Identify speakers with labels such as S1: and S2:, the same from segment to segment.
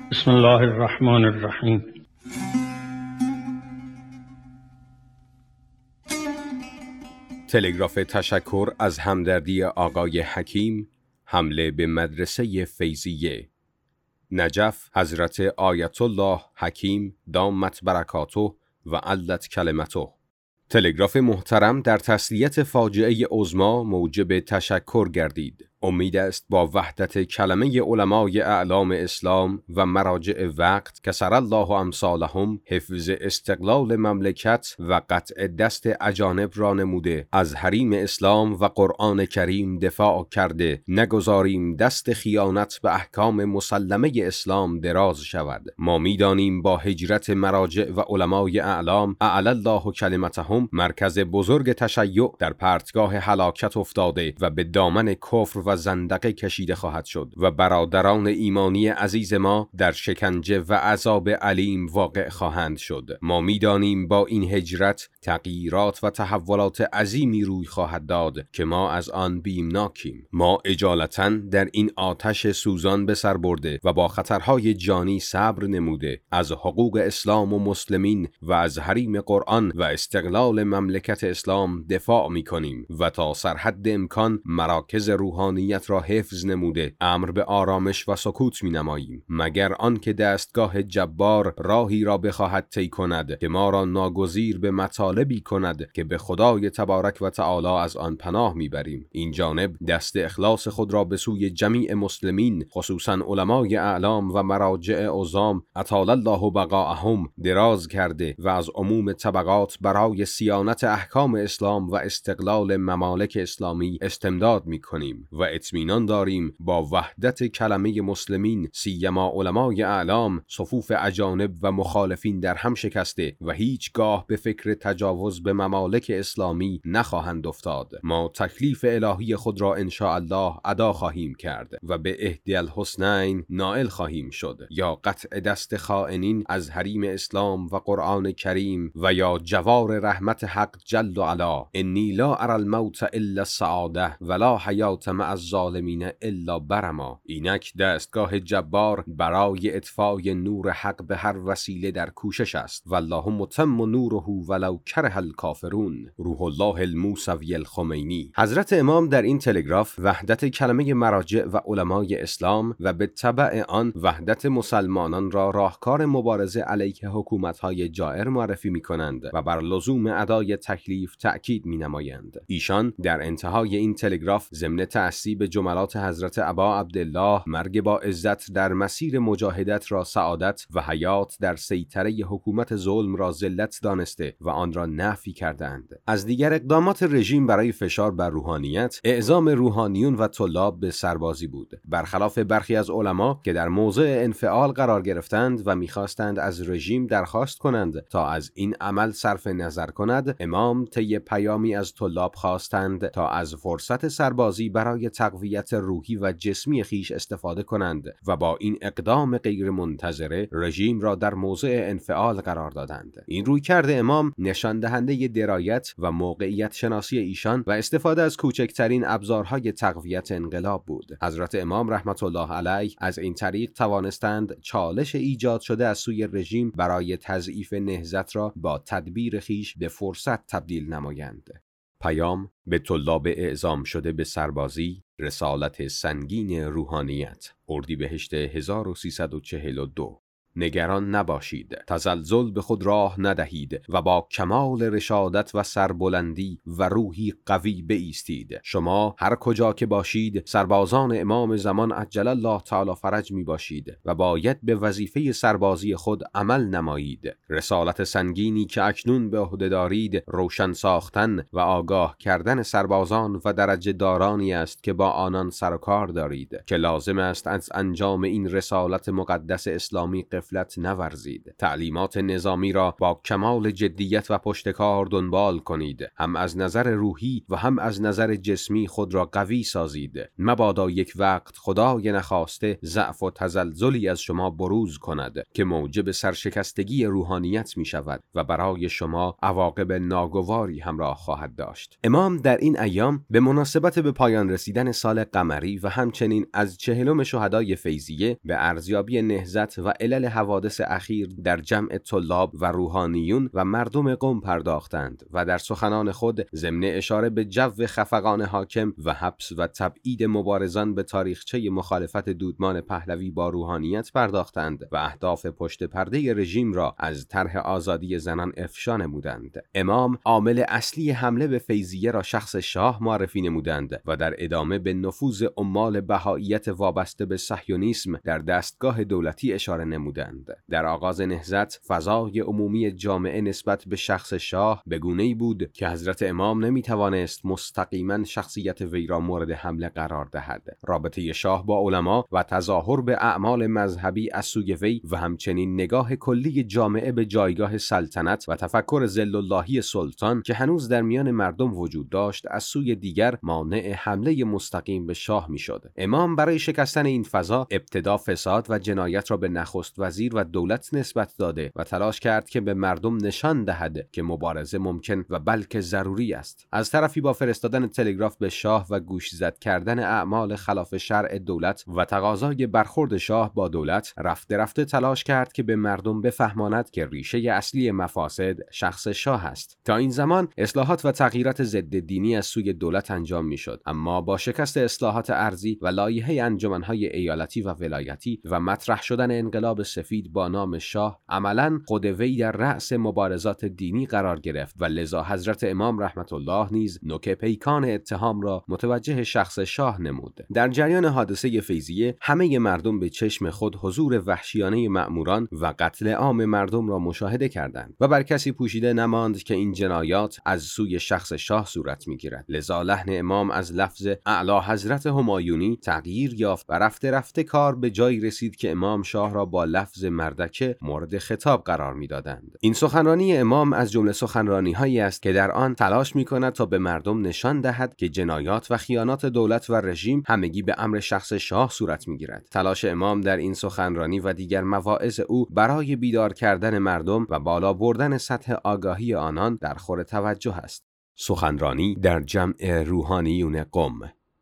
S1: بسم الله الرحمن الرحیم.
S2: تلگراف تشکر از همدردی آقای حکیم، حمله به مدرسه فیضیه نجف حضرت آیت الله حکیم دامت برکاته و علت کلمته. تلگراف محترم در تسلیت فاجعه عظمی موجب تشکر گردید. امید است با وحدت کلمه علمای اعلام اسلام و مراجع وقت کسر الله امثالهم حفظ استقلال مملکت و قطع دست اجانب را نموده، از حریم اسلام و قرآن کریم دفاع کرده، نگذاریم دست خیانت به احکام مسلمه اسلام دراز شود. ما می‌دانیم با هجرت مراجع و علمای اعلام اعلی الله کلمتهم مرکز بزرگ تشیع در پرتگاه هلاکت افتاده و به دامن کفر و زندقه کشیده خواهد شد و برادران ایمانی عزیز ما در شکنجه و عذاب علیم واقع خواهند شد. ما می‌دانیم با این هجرت تغییرات و تحولات عظیمی روی خواهد داد که ما از آن بیمناکیم. ما اجالتاً در این آتش سوزان به سر برده و با خطرهای جانی صبر نموده از حقوق اسلام و مسلمین و از حریم قرآن و استقلال مملکت اسلام دفاع می‌کنیم و تا سرحد امکان مراکز روحانیت را حفظ نموده امر به آرامش و سکوت می‌نماییم، مگر آن که دستگاه جبار راهی را بخواهد طی کند که ما را ناگزیر به مطالبی کند که به خدای تبارک و تعالی از آن پناه میبریم. این جانب دست اخلاص خود را به سوی جمیع مسلمین خصوصا علمای اعلام و مراجع عظام اطال الله بقاءهم دراز کرده و از عموم طبقات برای صیانت احکام اسلام و استقلال ممالک اسلامی استمداد میکنیم و اطمینان داریم با وحدت کلمه مسلمین سیما علمای اعلام صفوف اجانب و مخالفین در هم شکسته و هیچگاه به فکر تجاوز به ممالک اسلامی نخواهند افتاد. ما تکلیف الهی خود را ان شاء الله ادا خواهیم کرد و به احدی الحسنین نائل خواهیم شد، یا قطع دست خائنین از حریم اسلام و قرآن کریم و یا جوار رحمت حق جل و علا. انی لا اری الموت الا السعاده ولا حیات مع الظالمین الا برما. اینک دستگاه جبار برای اطفای نور حق به هر وسیله در کوشش است. والله متم نوره ولو کره الکافرون. روح الله الموسوی الخمینی. حضرت امام در این تلگراف وحدت کلمه مراجع و علمای اسلام و به تبع آن وحدت مسلمانان را راهکار مبارزه علیه حکومت‌های جائر معرفی می‌کنند و بر لزوم ادای تکلیف تأکید می‌نمایند. ایشان در انتهای این تلگراف ضمن تعصیب جملات حضرت ابا عبدالله مرگ با عزت در مسیر مجاهدت را سعادت و حیات در سیطره حکومت ظلم را ذلت دانسته و آن را نفی کردند. از دیگر اقدامات رژیم برای فشار بر روحانیت اعزام روحانیون و طلاب به سربازی بود. برخلاف برخی از علما که در موضع انفعال قرار گرفتند و می‌خواستند از رژیم درخواست کنند تا از این عمل صرف نظر کند، امام طی پیامی از طلاب خواستند تا از فرصت سربازی برای تقویت روحی و جسمی خیش استفاده کنند و با این اقدام غیر منتظره رژیم را در موضع انفعال قرار دادند. این رویکرد امام نشان دهنده درایت و موقعیت شناسی ایشان و استفاده از کوچکترین ابزارهای تقویت انقلاب بود. حضرت امام رحمت الله علیه از این طریق توانستند چالش ایجاد شده از سوی رژیم برای تضعیف نهضت را با تدبیر خیش به فرصت تبدیل نمایند. پیام به طلاب اعزام شده به سربازی، رسالت سنگین روحانیت، اردیبهشت 1342. نگران نباشید، تزلزل به خود راه ندهید و با کمال رشادت و سربلندی و روحی قوی بایستید. شما هر کجا که باشید سربازان امام زمان عجل الله تعالی فرج می باشید و باید به وظیفه سربازی خود عمل نمایید. رسالت سنگینی که اکنون به عهده دارید روشن ساختن و آگاه کردن سربازان و درجه دارانی است که با آنان سر و کار دارید که لازم است از انجام این رسالت مقدس اسلامی غفلت نورزید. تعلیمات نظامی را با کمال جدیت و پشتکار دنبال کنید. هم از نظر روحی و هم از نظر جسمی خود را قوی سازید. مبادا یک وقت خدای نخواسته ضعف و تزلزلی از شما بروز کند که موجب سرشکستگی روحانیت می شود و برای شما عواقب ناگواری همراه خواهد داشت. امام در این ایام به مناسبت به پایان رسیدن سال قمری و همچنین از 40 شهدای فیضیه به ارزیابی نهضت و علل حوادث اخیر در جمع طلاب و روحانیون و مردم قم پرداختند و در سخنان خود ضمن اشاره به جو خفقان حاکم و حبس و تبعید مبارزان به تاریخچه مخالفت دودمان پهلوی با روحانیت پرداختند و اهداف پشت پرده رژیم را از طرح آزادی زنان افشا نمودند. امام عامل اصلی حمله به فیضیه را شخص شاه معرفی نمودند و در ادامه به نفوذ عمال بهائیت وابسته به صهیونیسم در دستگاه دولتی اشاره نمودند. در آغاز نهضت فضای عمومی جامعه نسبت به شخص شاه به گونه‌ای بود که حضرت امام نمی‌توانست مستقیما شخصیت وی را مورد حمله قرار دهد. رابطه شاه با علما و تظاهر به اعمال مذهبی از سوی وی و همچنین نگاه کلی جامعه به جایگاه سلطنت و تفکر ذل اللهی سلطان که هنوز در میان مردم وجود داشت از سوی دیگر مانع حمله مستقیم به شاه میشد. امام برای شکستن این فضا ابتدا فساد و جنایت را به نخست وزیر و دولت نسبت داده و تلاش کرد که به مردم نشان دهد که مبارزه ممکن و بلکه ضروری است. از طرفی با فرستادن تلگراف به شاه و گوشزد کردن اعمال خلاف شرع دولت و تقاضای برخورد شاه با دولت رفته رفته تلاش کرد که به مردم بفهماند که ریشه اصلی مفاسد شخص شاه است. تا این زمان اصلاحات و تغییرات ضد دینی از سوی دولت انجام میشد، اما با شکست اصلاحات ارضی و لایحه انجمنهای ایالتی و ولایتی و مطرح شدن انقلاب سفید با نام شاه عملاً خود وی در رأس مبارزات دینی قرار گرفت و لذا حضرت امام رحمت الله نیز نوک پیکان اتهام را متوجه شخص شاه نمود. در جریان حادثه فیضیه همه مردم به چشم خود حضور وحشیانه مأموران و قتل عام مردم را مشاهده کردند و بر کسی پوشیده نماند که این جنایات از سوی شخص شاه صورت می‌گیرد. لذا لحن امام از لفظ اعلی حضرت همایونی تغییر یافت و رفته رفته کار به جایی رسید که امام شاه را با لفظ مردکه مورد خطاب قرار می‌دادند. این سخنرانی امام از جمله سخنرانی‌هایی است که در آن تلاش می‌کند تا به مردم نشان دهد که جنایات و خیانات دولت و رژیم همگی به امر شخص شاه صورت می‌گیرد. تلاش امام در این سخنرانی و دیگر مواعظ او برای بیدار کردن مردم و بالا بردن سطح آگاهی آنان در خور توجه است. سخنرانی در جمع روحانیون قم.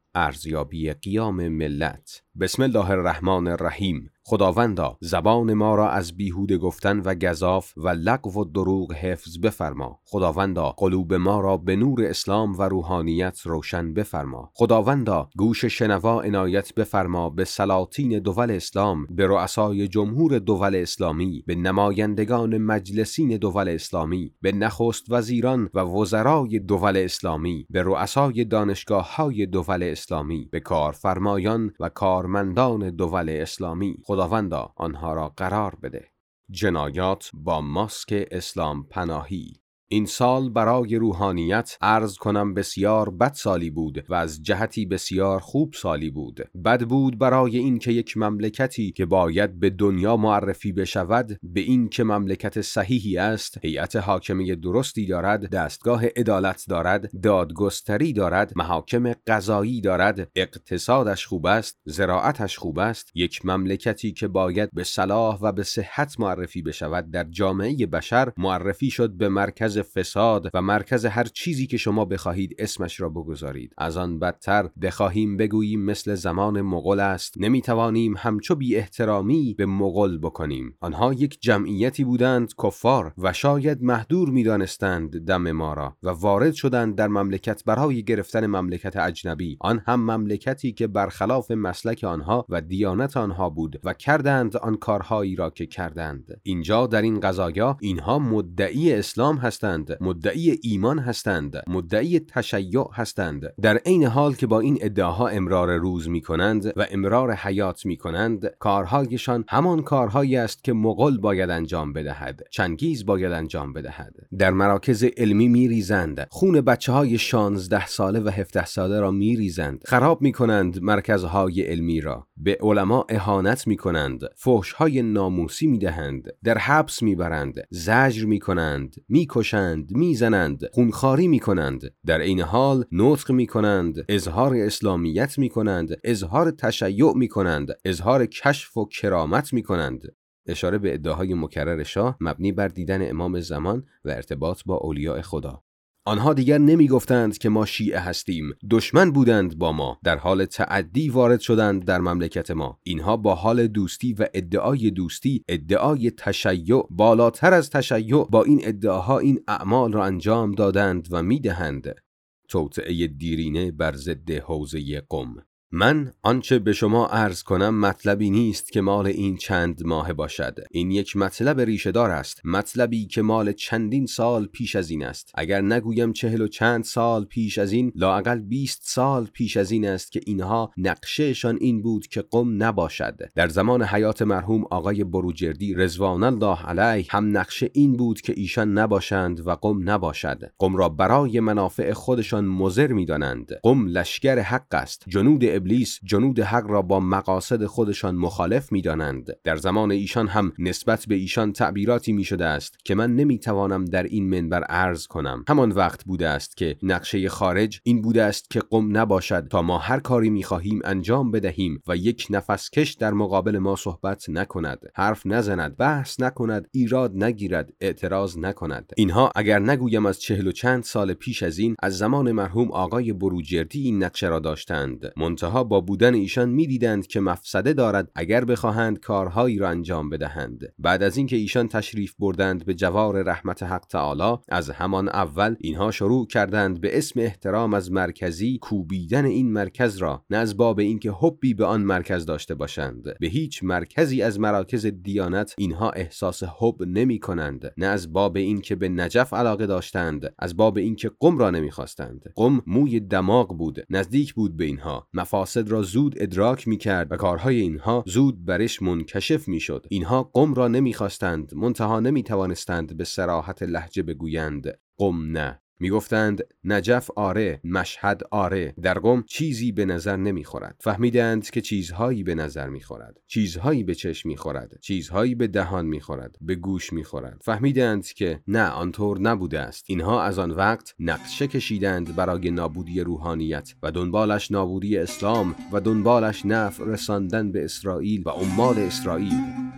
S2: ارزیابی قیام ملت. بسم الله الرحمن الرحیم. خداوندا زبان ما را از بیهوده گفتن و گزاف و لغو و دروغ حفظ بفرما. خداوندا قلوب ما را به نور اسلام و روحانیت روشن بفرما. خداوندا گوش شنوا عنایت بفرما به سلاطین دول اسلام، به رؤسای جمهور دول اسلامی، به نمایندگان مجلسین دول اسلامی، به نخست وزیران و وزرای دول اسلامی، به رؤسای دانشگاه‌های دول اسلامی، به کارفرمایان و کارمندان دول اسلامی. خداوندا آنها را قرار بده. جنایات با ماسک اسلام پناهی. این سال برای روحانیت عرض کنم بسیار بد سالی بود و از جهتی بسیار خوب سالی بود. بد بود برای این که یک مملکتی که باید به دنیا معرفی بشود به این که مملکت صحیحی است، هیئت حاکمه درستی دارد، دستگاه عدالت دارد، دادگستری دارد، محاکم قضایی دارد، اقتصادش خوب است، زراعتش خوب است، یک مملکتی که باید به صلاح و به صحت معرفی بشود در جامعه بشر معرفی شد به مرکز فساد و مرکز هر چیزی که شما بخواهید اسمش را بگذارید. از آن بدتر بخواهیم بگوییم مثل زمان مغول است، نمیتوانیم همچو بی احترامی به مغول بکنیم. آنها یک جمعیتی بودند کفار و شاید محدور میدانستند دم ما را و وارد شدند در مملکت برای گرفتن مملکت اجنبی، آن هم مملکتی که برخلاف مسلک آنها و دیانت آنها بود و کردند آن کارهایی را که کردند. اینجا در این قضایا اینها مدعی اسلام هستند هستند، مدعی ایمان هستند، مدعی تشیع هستند، در عین حال که با این ادعاها امرار روز می‌کنند و امرار حیات می‌کنند، کارهایشان همان کارهایی است که مغول باید انجام بدهد، چنگیز باید انجام بدهد. در مراکز علمی می‌ریزند، خون بچه‌های 16 ساله و 17 ساله را می‌ریزند، خراب می‌کنند مرکزهای علمی را، به علما اهانت می‌کنند، فحش‌های ناموسی می‌دهند، در حبس می‌برند، زجر می‌کنند، می‌کشند، می‌زنند، خونخواری می‌کنند، در عین حال نطق می‌کنند، اظهار اسلامیت می‌کنند، اظهار تشیع می‌کنند، اظهار کشف و کرامت می‌کنند. اشاره به ادعاهای مکرر شاه مبنی بر دیدن امام زمان و ارتباط با اولیاء خدا. آنها دیگر نمی گفتند که ما شیعه هستیم، دشمن بودند با ما، در حال تعدی وارد شدند در مملکت ما. اینها با حال دوستی و ادعای دوستی، ادعای تشیع، بالاتر از تشیع، با این ادعاها این اعمال را انجام دادند و می دهند. توطئه دیرینه بر ضد حوزه قم. من آنچه به شما عرض کنم مطلبی نیست که مال این چند ماه باشد. این یک مطلب ریشه‌دار است، مطلبی که مال چندین سال پیش از این است. اگر نگویم 40 و چند سال پیش از این، لااقل 20 سال پیش از این است که اینها نقشهشان این بود که قم نباشد. در زمان حیات مرحوم آقای بروجردی رضوان الله علیه هم نقشه این بود که ایشان نباشند و قم نباشد. قم را برای منافع خودشان مضر می‌دانند. قم لشکر حق است. جنود ابلیس جنود حق را با مقاصد خودشان مخالف می‌دانند. در زمان ایشان هم نسبت به ایشان تعبیراتی می‌شده است که من نمی‌توانم در این منبر عرض کنم. همان وقت بوده است که نقشه خارج این بوده است که قم نباشد تا ما هر کاری می‌خواهیم انجام بدهیم و یک نفس کش در مقابل ما صحبت نکند، حرف نزند، بحث نکند، ایراد نگیرد، اعتراض نکند. اینها اگر نگویم از 40 و چند سال پیش از این، از زمان مرحوم آقای بروجردی این نقشه را داشتند. منتها با بودن ایشان می‌دیدند که مفسده دارد اگر بخواهند کارهایی را انجام بدهند. بعد از اینکه ایشان تشریف بردند به جوار رحمت حق تعالی، از همان اول اینها شروع کردند به اسم احترام از مرکزی کوبیدن این مرکز را، نه از باب اینکه حبی به آن مرکز داشته باشند. به هیچ مرکزی از مراکز دیانت اینها احساس حب نمی‌کنند، نه از باب اینکه به نجف علاقه داشتند، از باب اینکه قم را نمی‌خواستند. قم موی دماغ بود، نزدیک بود به اینها، مفاسد را زود ادراک می‌کرد و کارهای اینها زود برش منکشف می‌شد. اینها قم را نمی‌خواستند، منتها نمی‌توانستند به صراحت لهجه بگویند قم نه. میگفتند نجف آره، مشهد آره، در قم چیزی به نظر نمیخورد. فهمیدند که چیزهایی به نظر میخورد، چیزهایی به چشم میخورد، چیزهایی به دهان میخورد، به گوش میخورد. فهمیدند که نه، آنطور نبوده است. اینها از آن وقت نقشه کشیدند برای نابودی روحانیت و دنبالش نابودی اسلام و دنبالش نفع رساندن به اسرائیل و عمال اسرائیل.